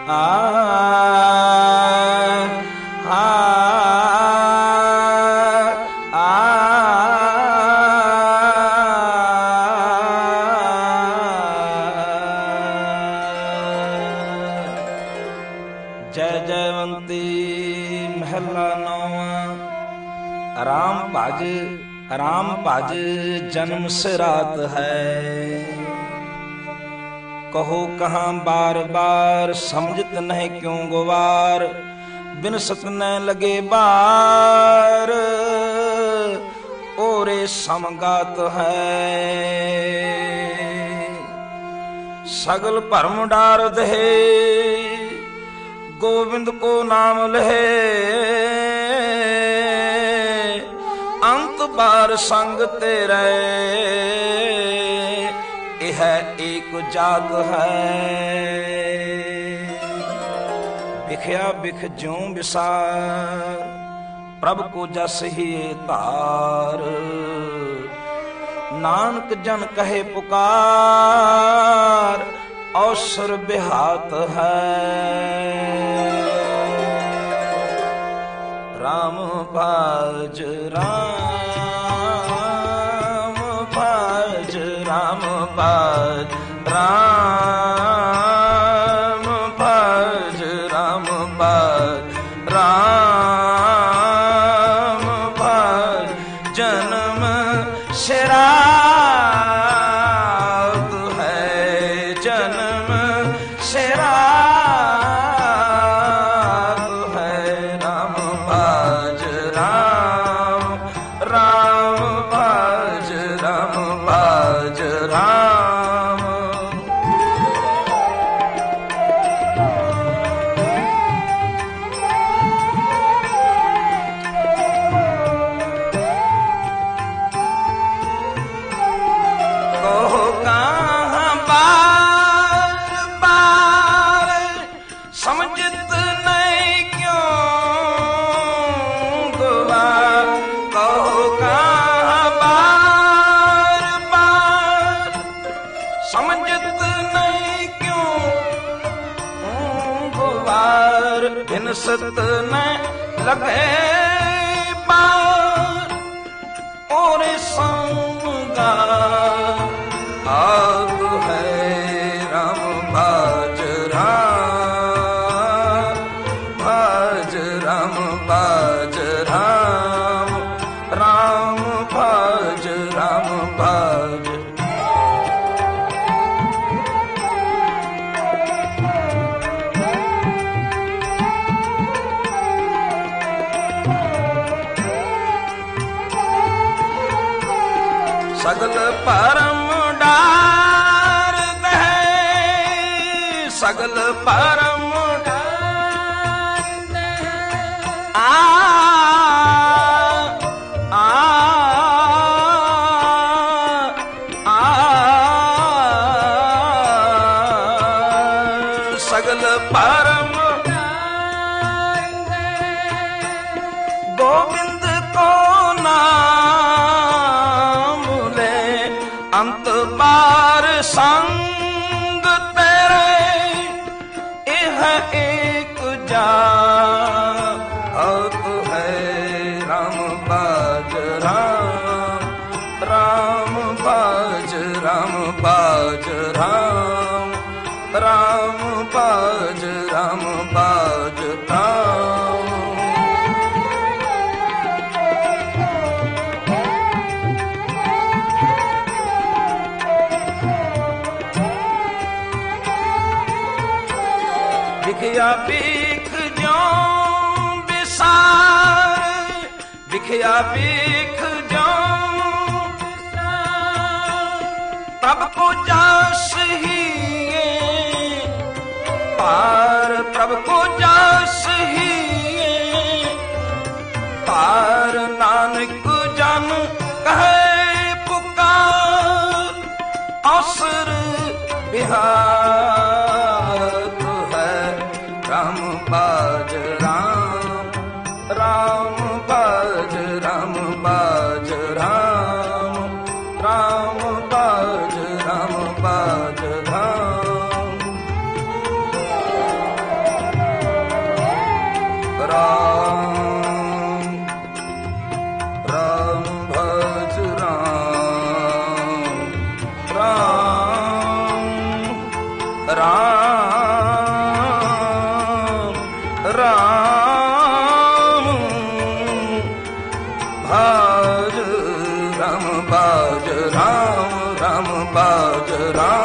जय जयवंती महला नौवां। राम भज जन्म सिरात है। कहो कहाँ बार बार समझत नहीं क्यों गुवार। बिन सत न लगे बार ओरे समगात है। सगल भरम डार दहे गोविंद को नाम लहे। अंत बार संग तेरे यह एक जात है। बिखया बिख ज्यों विसार प्रभु को जस ही तार। नानक जन कहे पुकार अवसर बिहात है। राम भज राम भज राम भज राम भज राम भज राम भज जन्म सिरात है। जन्म सिरात है। राम भज राम राम भज राम भज राम। कहो कहाँ बार बार समझत नहीं क्यों गुवार। कहो कहाँ बार बार समझत नहीं क्यों गुवार। बिन सत न लगे बार और समगा आग है। राम भज राम भज राम भज राम राम भज राम भज। सगल परम डार दहे सगल परम डार दहे। आ आ आ सगल परम डार दहे गोविंद को नाम ले। अंत बार संग तेरे यह एक जात है। राम भज राम राम भज राम भज राम राम भज राम भज राम। बिखया बिख ज्यों विसार बिखया बिख ज्यों विसार। तब को जस ही पार प्रभु को जस ही पार। नानक जन कहे पुकार अवसर बिहार है। राम भज राम राम भज राम भज राम राम भज राम भज राम। राम भाज राम बाज राम राम बाज राम